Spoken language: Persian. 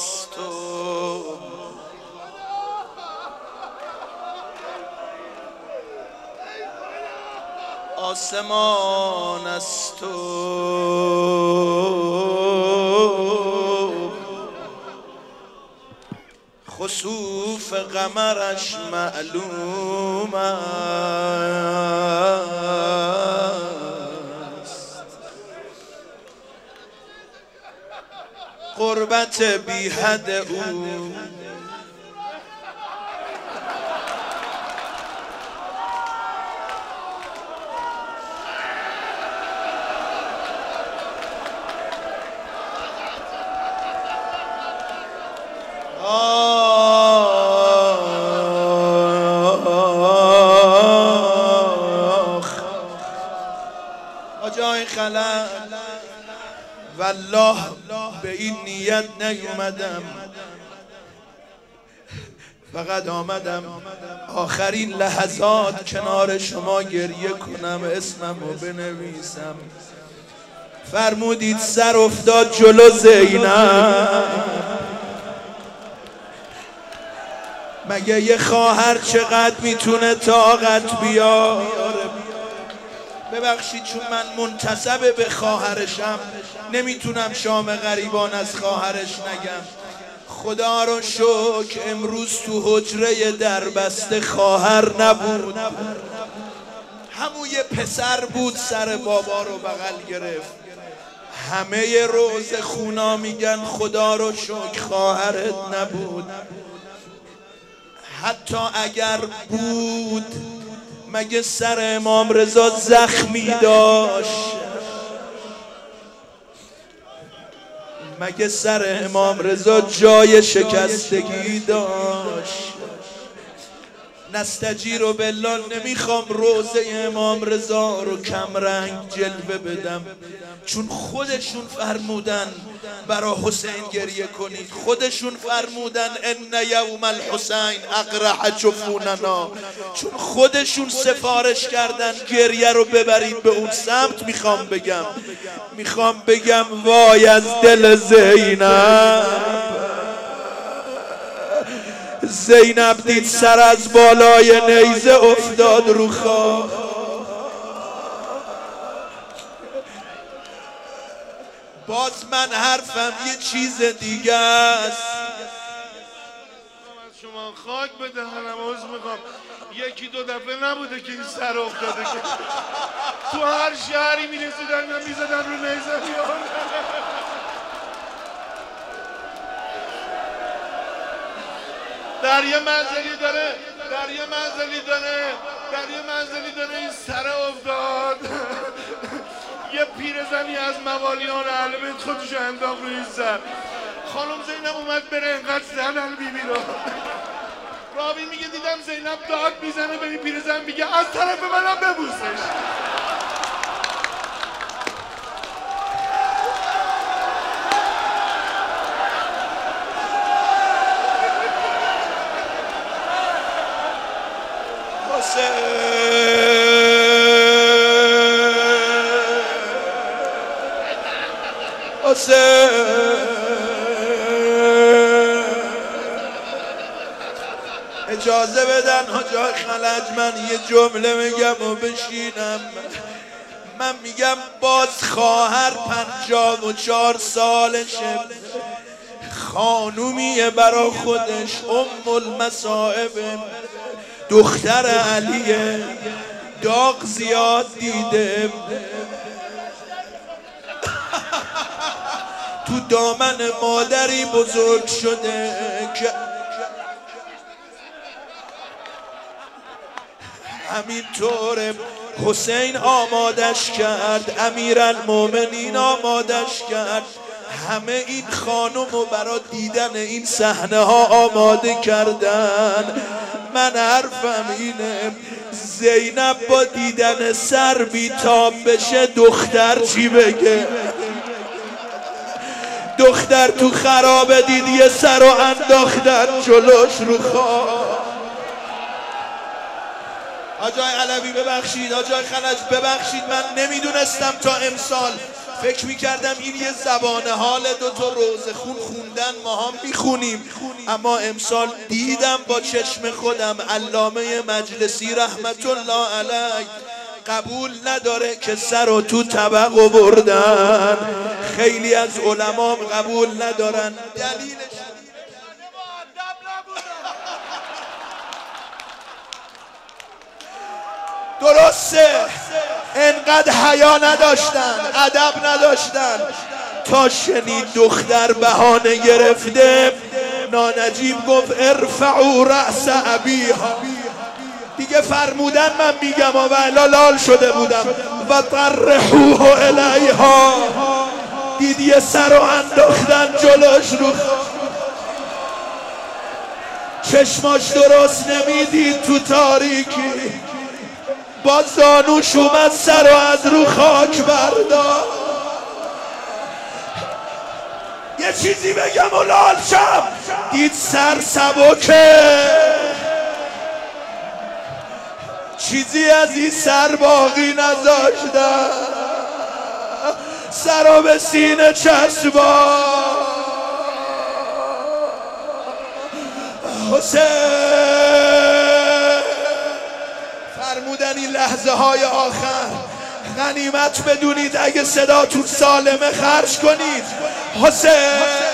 است و آسمان است و خسوف قمرش معلوم است، قربت بی حد او آجای خلق والله به این نیت نیومدم، فقط آمدم آخرین لحظات کنار شما گریه کنم، اسمم رو بنویسم. فرمودید سر افتاد جلو زینب، مگه یه خواهر چقدر میتونه طاقت بیاره؟ ببخشید چون من منتسب به خواهرشم نمیتونم شام غریبان از خواهرش نگم. خدا رو شکر امروز تو حجره دربسته خواهر نبود، همون یه پسر بود سر بابا رو بغل گرفت. همه روز خونا میگن خدا رو شکر خواهرت نبود. حتی اگر بود مگه سر امام رضا زخمی داشت؟ مگه سر امام رضا جای شکستگی داشت؟ نستجیر بالله نمیخوام روزه امام رضا رو کم رنگ جلوه بدم، چون خودشون فرمودن برا حسین گریه کنید، خودشون فرمودن ان یوم الحسین اقرح جفوننا، چون خودشون سفارش کردن گریه رو ببرید به اون سمت. میخوام بگم وای از دل زینب دید سر از بالای نیزه افتاد رو خاک. باز من حرفم یه چیز دیگه است. از شما خاک به دهنم عذر میخوام، یکی دو دفعه نبوده که این سر افتاده که تو هر شهری میرسیدن یا میزدن رو نیزه در یه منزلی داره این سر افتاد. یه پیرزنی از موالیان اهل بیت خودشو انداخت روی این سر. خانم زینب اومد بره انقدر زدن بیبی رو. راوی میگه دیدم زینب داد میزنه به این پیرزن، میگه از طرف منم ببوسش. اجازه بدن حاجای خلج من یه جمله میگم و بشینم. من میگم باز خواهر 54 سالشه، خانومیه برا خودش، ام المصائب، دختر علیه، داغ زیاد دیده، تو دامن مادری بزرگ شده که همینطور حسین آمادش کرد، امیرالمومنین آمادش کرد، همه این خانم رو برای دیدن این صحنه ها آماده کردن. من حرفم اینه زینب با دیدن سر بیتاب بشه دختر چی بگه؟ دختر تو خرابه دید یه سر رو انداختن جلوش رو خواه. آجای علوی ببخشید، آجای خلج ببخشید، من نمیدونستم تا امسال فکر میکردم این یه زبان حال دوتا روزه خون خوندن ما هم میخونیم، اما امسال دیدم با چشم خودم علامه مجلسی رحمت الله علیه قبول نداره که سر رو تو طبق بردن. خیلی از علما قبول ندارن. دلیلش درسته، انقدر حیا نداشتن، ادب نداشتن، تا شنید دختر بهانه گرفته نانجیب گفت ارفعوا رأس ابیها. دیگه فرمودن من میگم و الا لال شده بودم. و طرحوه الیها، دید یه سر رو انداختن جلوش رو چشماش درست نمیدید تو تاریکی، با زانوش اومد سر رو از رو خاک بردار. یه چیزی بگم و لال شم، دید سر سبکه، چیزی از این سر باقی نذاشتن، سر رو به سینه چسبا. حسین فرمودن این لحظه های آخر غنیمت بدونید، اگه صداتون سالمه خرج کنید. حسین